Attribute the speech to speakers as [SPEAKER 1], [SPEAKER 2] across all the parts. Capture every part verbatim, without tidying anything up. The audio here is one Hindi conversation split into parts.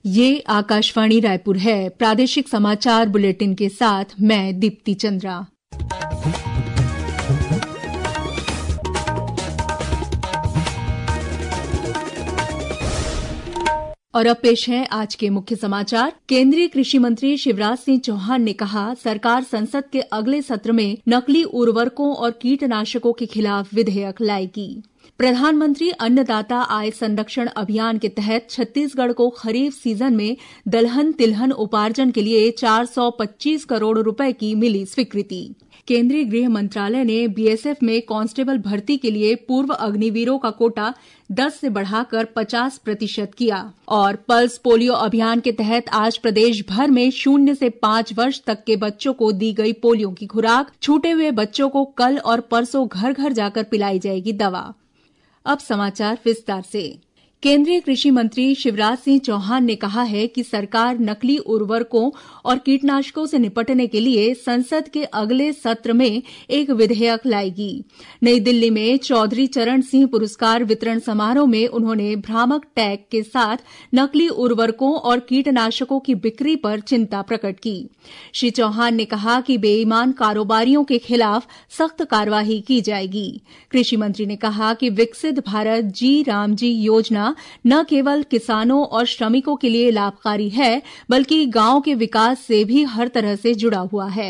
[SPEAKER 1] ये आकाशवाणी रायपुर है। प्रादेशिक समाचार बुलेटिन के साथ मैं दीप्ति चंद्रा। और अब पेश है आज के मुख्य समाचार। केंद्रीय कृषि मंत्री शिवराज सिंह चौहान ने कहा, सरकार संसद के अगले सत्र में नकली उर्वरकों और कीटनाशकों के खिलाफ विधेयक लाएगी। प्रधानमंत्री अन्नदाता आय संरक्षण अभियान के तहत छत्तीसगढ़ को खरीफ सीजन में दलहन तिलहन उपार्जन के लिए चार सौ पच्चीस करोड़ रुपए की मिली स्वीकृति। केंद्रीय गृह मंत्रालय ने बीएसएफ में कांस्टेबल भर्ती के लिए पूर्व अग्निवीरों का कोटा दस से बढ़ाकर पचास प्रतिशत किया। और पल्स पोलियो अभियान के तहत आज प्रदेश भर में शून्य से पांच वर्ष तक के बच्चों को दी गई पोलियो की खुराक। छूटे हुए बच्चों को कल और परसों घर घर जाकर पिलाई जाएगी दवा। अब समाचार विस्तार से। केंद्रीय कृषि मंत्री शिवराज सिंह चौहान ने कहा है कि सरकार नकली उर्वरकों और कीटनाशकों से निपटने के लिए संसद के अगले सत्र में एक विधेयक लाएगी। नई दिल्ली में चौधरी चरण सिंह पुरस्कार वितरण समारोह में उन्होंने भ्रामक टैग के साथ नकली उर्वरकों और कीटनाशकों की बिक्री पर चिंता प्रकट की। श्री चौहान ने कहा कि बेईमान कारोबारियों के खिलाफ सख्त कार्रवाई की जाएगी। कृषि मंत्री ने कहा कि विकसित भारत जी राम जी योजना न केवल किसानों और श्रमिकों के लिए लाभकारी है, बल्कि गांव के विकास से भी हर तरह से जुड़ा हुआ है।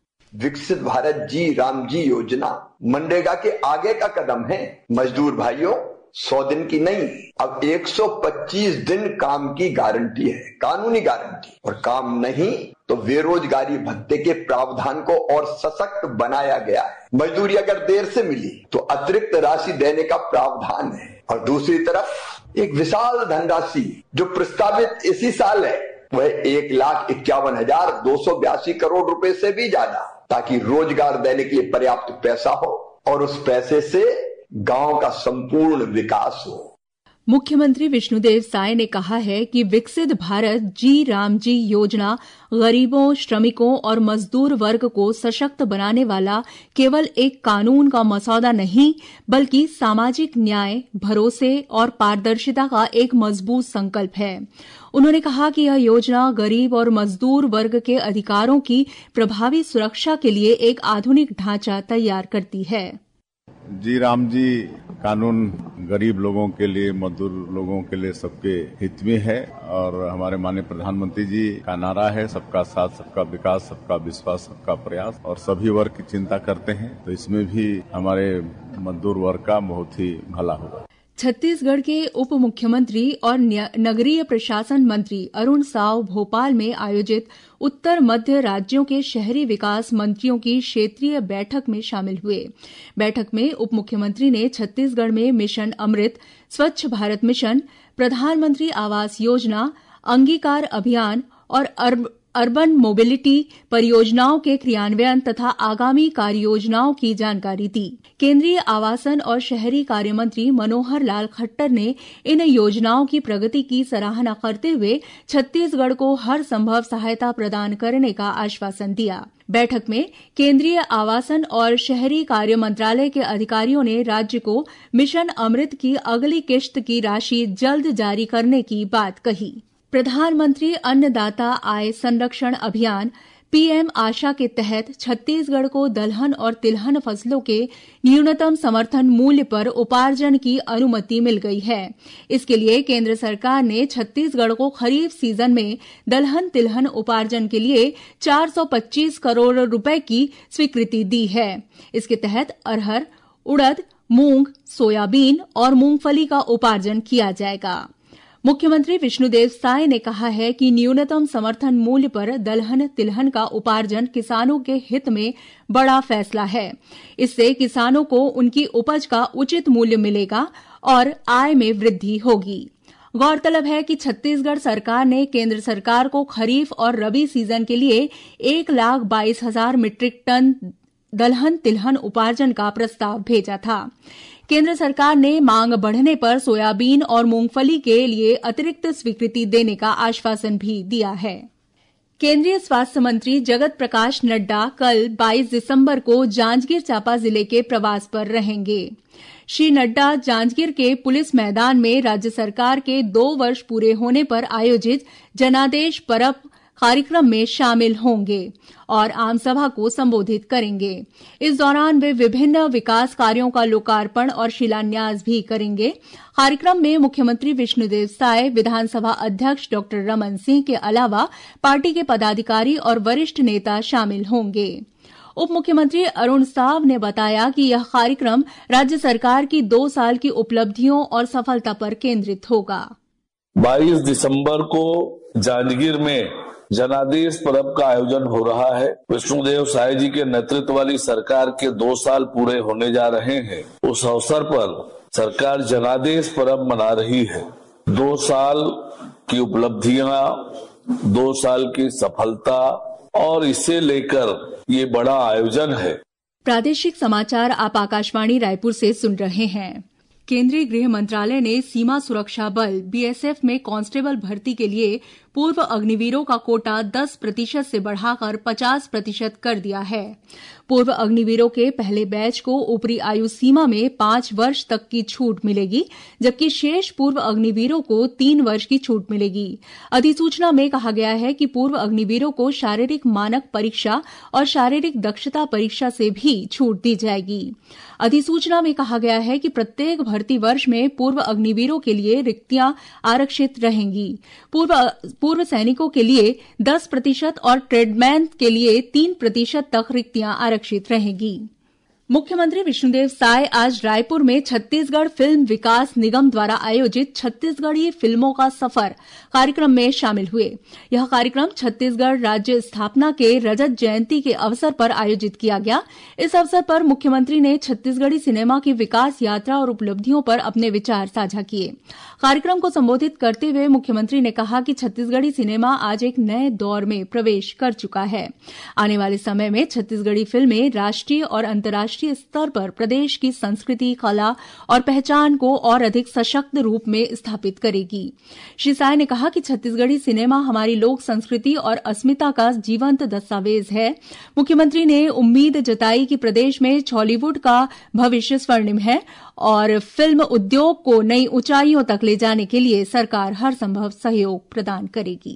[SPEAKER 2] विकसित भारत जी राम जी योजना मनरेगा के आगे का कदम है। मजदूर भाइयों, सौ दिन की नहीं, अब एक सौ पच्चीस दिन काम की गारंटी है, कानूनी गारंटी। और काम नहीं तो बेरोजगारी भत्ते के प्रावधान को और सशक्त बनाया गया है। मजदूरी अगर देर से मिली तो अतिरिक्त राशि देने का प्रावधान है। और दूसरी तरफ एक विशाल धनराशि जो प्रस्तावित इसी साल है, वह एक लाख इक्यावन हजार दो सौ बयासी करोड़ रुपए से भी ज्यादा, ताकि रोजगार देने के लिए पर्याप्त पैसा हो और उस पैसे से गांव का संपूर्ण विकास हो।
[SPEAKER 1] मुख्यमंत्री विष्णुदेव साय ने कहा है कि विकसित भारत जी राम जी योजना गरीबों, श्रमिकों और मजदूर वर्ग को सशक्त बनाने वाला केवल एक कानून का मसौदा नहीं, बल्कि सामाजिक न्याय, भरोसे और पारदर्शिता का एक मजबूत संकल्प है। उन्होंने कहा कि यह योजना गरीब और मजदूर वर्ग के अधिकारों की प्रभावी सुरक्षा के लिए एक आधुनिक ढांचा तैयार करती है।
[SPEAKER 3] जी राम जी कानून गरीब लोगों के लिए, मजदूर लोगों के लिए, सबके हित में है। और हमारे माननीय प्रधानमंत्री जी का नारा है, सबका साथ, सबका विकास, सबका विश्वास, सबका प्रयास। और सभी वर्ग की चिंता करते हैं, तो इसमें भी हमारे मजदूर वर्ग का बहुत ही भला होगा।
[SPEAKER 1] छत्तीसगढ़ के उप मुख्यमंत्री और नगरीय प्रशासन मंत्री अरुण साव भोपाल में आयोजित उत्तर मध्य राज्यों के शहरी विकास मंत्रियों की क्षेत्रीय बैठक में शामिल हुए। बैठक में उप मुख्यमंत्री ने छत्तीसगढ़ में मिशन अमृत, स्वच्छ भारत मिशन, प्रधानमंत्री आवास योजना, अंगीकार अभियान और अर्ब अर्बन मोबिलिटी परियोजनाओं के क्रियान्वयन तथा आगामी कार्ययोजनाओं की जानकारी दी। केंद्रीय आवासन और शहरी कार्य मंत्री मनोहर लाल खट्टर ने इन योजनाओं की प्रगति की सराहना करते हुए छत्तीसगढ़ को हर संभव सहायता प्रदान करने का आश्वासन दिया। बैठक में केंद्रीय आवासन और शहरी कार्य मंत्रालय के अधिकारियों ने राज्य को मिशन अमृत की अगली किश्त की राशि जल्द जारी करने की बात कही। प्रधानमंत्री अन्नदाता आय संरक्षण अभियान पीएम आशा के तहत छत्तीसगढ़ को दलहन और तिलहन फसलों के न्यूनतम समर्थन मूल्य पर उपार्जन की अनुमति मिल गई है। इसके लिए केंद्र सरकार ने छत्तीसगढ़ को खरीफ सीजन में दलहन तिलहन उपार्जन के लिए चार सौ पच्चीस करोड़ रुपए की स्वीकृति दी है। इसके तहत अरहर, उड़द, मूंग, सोयाबीन और मूंगफली का उपार्जन किया जाएगा। मुख्यमंत्री विष्णुदेव साय ने कहा है कि न्यूनतम समर्थन मूल्य पर दलहन तिलहन का उपार्जन किसानों के हित में बड़ा फैसला है। इससे किसानों को उनकी उपज का उचित मूल्य मिलेगा और आय में वृद्धि होगी। गौरतलब है कि छत्तीसगढ़ सरकार ने केंद्र सरकार को खरीफ और रबी सीजन के लिए एक लाख बाईस हजार मीट्रिक टन दलहन तिलहन उपार्जन का प्रस्ताव भेजा था। केंद्र सरकार ने मांग बढ़ने पर सोयाबीन और मूंगफली के लिए अतिरिक्त स्वीकृति देने का आश्वासन भी दिया है। केंद्रीय स्वास्थ्य मंत्री जगत प्रकाश नड्डा कल बाईस दिसंबर को जांजगीर चांपा जिले के प्रवास पर रहेंगे। श्री नड्डा जांजगीर के पुलिस मैदान में राज्य सरकार के दो वर्ष पूरे होने पर आयोजित जनादेश परब कार्यक्रम में शामिल होंगे और आमसभा को संबोधित करेंगे। इस दौरान वे विभिन्न विकास कार्यों का लोकार्पण और शिलान्यास भी करेंगे। कार्यक्रम में मुख्यमंत्री विष्णुदेव साय, विधानसभा अध्यक्ष डॉक्टर रमन सिंह के अलावा पार्टी के पदाधिकारी और वरिष्ठ नेता शामिल होंगे। उप मुख्यमंत्री अरुण साव ने बताया कि यह कार्यक्रम राज्य सरकार की दो साल की उपलब्धियों और सफलता पर केंद्रित होगा।
[SPEAKER 4] बाईस दिसंबर को जांजगीर में जनादेश पर्व का आयोजन हो रहा है। विष्णुदेव साय जी के नेतृत्व वाली सरकार के दो साल पूरे होने जा रहे हैं। उस अवसर पर सरकार जनादेश पर्व मना रही है। दो साल की उपलब्धियां, दो साल की सफलता और इसे लेकर ये बड़ा आयोजन है।
[SPEAKER 1] प्रादेशिक समाचार आप आकाशवाणी रायपुर से सुन रहे हैं। केंद्रीय गृह मंत्रालय ने सीमा सुरक्षा बल बीएसएफ में कांस्टेबल भर्ती के लिए पूर्व अग्निवीरों का कोटा दस प्रतिशत से बढ़ाकर पचास प्रतिशत कर दिया है। पूर्व अग्निवीरों के पहले बैच को ऊपरी आयु सीमा में पांच वर्ष तक की छूट मिलेगी, जबकि शेष पूर्व अग्निवीरों को तीन वर्ष की छूट मिलेगी। अधिसूचना में कहा गया है कि पूर्व अग्निवीरों को शारीरिक मानक परीक्षा और शारीरिक दक्षता परीक्षा से भी छूट दी जाएगी। अधिसूचना में कहा गया है कि प्रत्येक भर्ती वर्ष में पूर्व अग्निवीरों के लिए रिक्तियां आरक्षित रहेंगी। पूर्व पूर्व सैनिकों के लिए दस प्रतिशत और ट्रेडमैन के लिए तीन प्रतिशत तक रिक्तियां आरक्षित रहेंगी। मुख्यमंत्री विष्णुदेव साय आज रायपुर में छत्तीसगढ़ फिल्म विकास निगम द्वारा आयोजित छत्तीसगढ़ी फिल्मों का सफर कार्यक्रम में शामिल हुए। यह कार्यक्रम छत्तीसगढ़ राज्य स्थापना के रजत जयंती के अवसर पर आयोजित किया गया। इस अवसर पर मुख्यमंत्री ने छत्तीसगढ़ी सिनेमा की विकास यात्रा और उपलब्धियों पर अपने विचार साझा किए। कार्यक्रम को संबोधित करते हुए मुख्यमंत्री ने कहा कि छत्तीसगढ़ी सिनेमा आज एक नए दौर में प्रवेश कर चुका है। आने वाले समय में छत्तीसगढ़ी फिल्में राष्ट्रीय और अंतर्राष्ट्रीय स्तर पर प्रदेश की संस्कृति, कला और पहचान को और अधिक सशक्त रूप में स्थापित करेगी। श्री साय ने कहा कि छत्तीसगढ़ी सिनेमा हमारी लोक संस्कृति और अस्मिता का जीवंत दस्तावेज है। मुख्यमंत्री ने उम्मीद जताई कि प्रदेश में बॉलीवुड का भविष्य स्वर्णिम है और फिल्म उद्योग को नई ऊंचाइयों तक ले जाने के लिए सरकार हर संभव सहयोग प्रदान करेगी।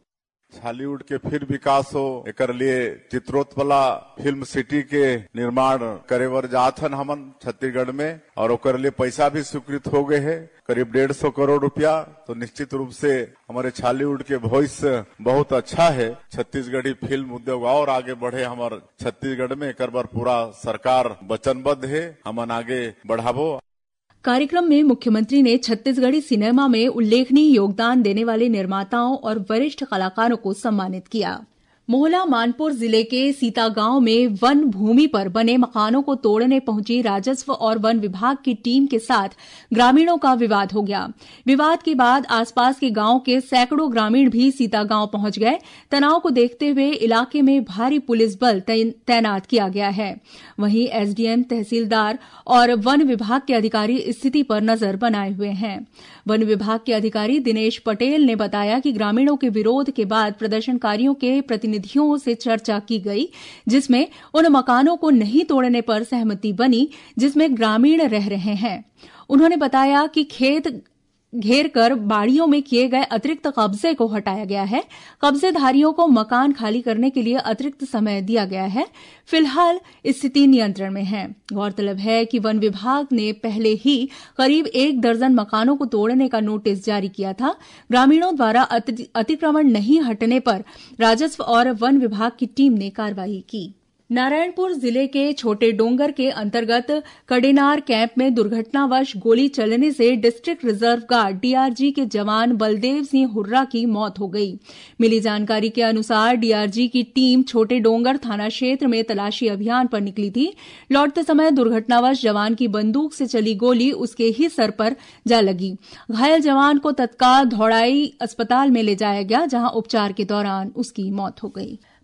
[SPEAKER 3] हॉलीवुड के फिर विकास हो, एकर लिए चित्रोत्पला फिल्म सिटी के निर्माण करे बर जाथन हमन छत्तीसगढ़ में, और ओकर लिए पैसा भी स्वीकृत हो गए है करीब डेढ़ सौ करोड़ रुपया। तो निश्चित रूप से हमारे हॉलीवुड के भविष्य बहुत अच्छा है। छत्तीसगढ़ी फिल्म उद्योग और आगे बढ़े हमारे छत्तीसगढ़ में, एकर बर पूरा सरकार वचनबद्ध है, हमन आगे बढ़ाबो।
[SPEAKER 1] कार्यक्रम में मुख्यमंत्री ने छत्तीसगढ़ी सिनेमा में उल्लेखनीय योगदान देने वाले निर्माताओं और वरिष्ठ कलाकारों को सम्मानित किया। मोहला मानपुर जिले के सीता गांव में वन भूमि पर बने मकानों को तोड़ने पहुंची राजस्व और वन विभाग की टीम के साथ ग्रामीणों का विवाद हो गया। विवाद के बाद आसपास के गांव के सैकड़ों ग्रामीण भी सीता गांव पहुंच गए। तनाव को देखते हुए इलाके में भारी पुलिस बल तैनात किया गया है। वहीं एसडीएम, तहसीलदार और वन विभाग के अधिकारी स्थिति पर नजर बनाए हुए हैं। वन विभाग के अधिकारी दिनेश पटेल ने बताया कि ग्रामीणों के विरोध के बाद प्रदर्शनकारियों के प्रतिनिधियों से चर्चा की गई, जिसमें उन मकानों को नहीं तोड़ने पर सहमति बनी जिसमें ग्रामीण रह रहे हैं। उन्होंने बताया कि खेत घेर कर बाड़ियों में किए गए अतिरिक्त कब्जे को हटाया गया है। कब्जेधारियों को मकान खाली करने के लिए अतिरिक्त समय दिया गया है। फिलहाल स्थिति नियंत्रण में है। गौरतलब है कि वन विभाग ने पहले ही करीब एक दर्जन मकानों को तोड़ने का नोटिस जारी किया था। ग्रामीणों द्वारा अतिक्रमण नहीं हटने पर राजस्व और वन विभाग की टीम ने कार्रवाई की। नारायणपुर जिले के छोटे डोंगर के अंतर्गत कडेनार कैंप में दुर्घटनावश गोली चलने से डिस्ट्रिक्ट रिजर्व गार्ड डीआरजी के जवान बलदेव सिंह हुर्रा की मौत हो गई। मिली जानकारी के अनुसार डीआरजी की टीम छोटे डोंगर थाना क्षेत्र में तलाशी अभियान पर निकली थी। लौटते समय दुर्घटनावश जवान की बंदूक से चली गोली उसके ही सर पर जा लगी। घायल जवान को तत्काल धौड़ाई अस्पताल में ले जाया गया, जहां उपचार के दौरान उसकी मौत हो गई।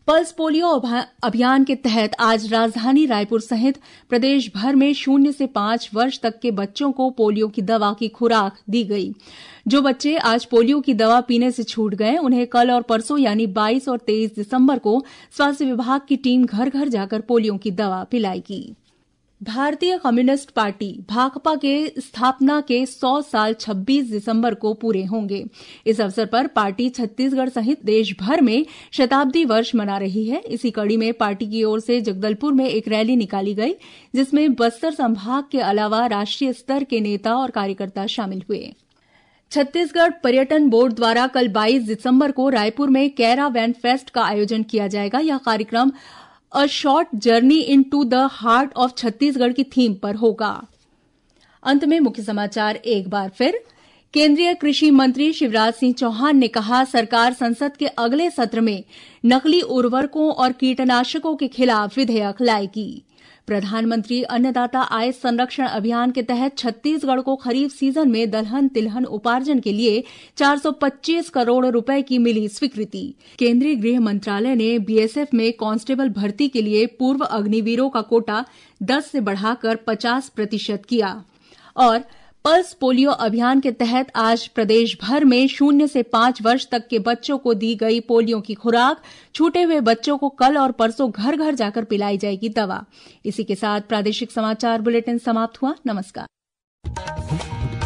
[SPEAKER 1] पल्स पोलियो अभियान के तहत आज राजधानी रायपुर सहित प्रदेश भर में शून्य से पांच वर्ष तक के बच्चों को पोलियो की दवा की खुराक दी गई। जो बच्चे आज पोलियो की दवा पीने से छूट गए, उन्हें कल और परसों यानी बाईस और तेईस दिसंबर को स्वास्थ्य विभाग की टीम घर घर जाकर पोलियो की दवा पिलाएगी। भारतीय कम्युनिस्ट पार्टी भाकपा के स्थापना के सौ साल छब्बीस दिसंबर को पूरे होंगे। इस अवसर पर पार्टी छत्तीसगढ़ सहित देश भर में शताब्दी वर्ष मना रही है। इसी कड़ी में पार्टी की ओर से जगदलपुर में एक रैली निकाली गई, जिसमें बस्तर संभाग के अलावा राष्ट्रीय स्तर के नेता और कार्यकर्ता शामिल हुए। छत्तीसगढ़ पर्यटन बोर्ड द्वारा कल बाईस दिसंबर को रायपुर में कैरा वैन फेस्ट का आयोजन किया जाएगा। यह कार्यक्रम a short journey into the heart of Chhattisgarh की थीम पर होगा। अंत में मुख्य समाचार एक बार फिर। केंद्रीय कृषि मंत्री शिवराज सिंह चौहान ने कहा, सरकार संसद के अगले सत्र में नकली उर्वरकों और कीटनाशकों के खिलाफ विधेयक लाएगी। प्रधानमंत्री अन्नदाता आय संरक्षण अभियान के तहत छत्तीसगढ़ को खरीफ सीजन में दलहन तिलहन उपार्जन के लिए चार सौ पच्चीस करोड़ रुपए की मिली स्वीकृति। केंद्रीय गृह मंत्रालय ने बीएसएफ में कांस्टेबल भर्ती के लिए पूर्व अग्निवीरों का कोटा दस से बढ़ाकर पचास प्रतिशत किया। और पल्स पोलियो अभियान के तहत आज प्रदेश भर में शून्य से पांच वर्ष तक के बच्चों को दी गई पोलियो की खुराक। छूटे हुए बच्चों को कल और परसों घर घर जाकर पिलाई जाएगी दवा। इसी के साथ प्रादेशिक समाचार बुलेटिन समाप्त हुआ। नमस्कार।